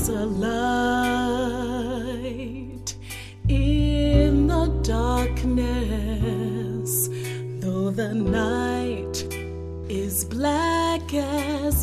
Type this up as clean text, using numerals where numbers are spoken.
There's a light in the darkness, though the night is black as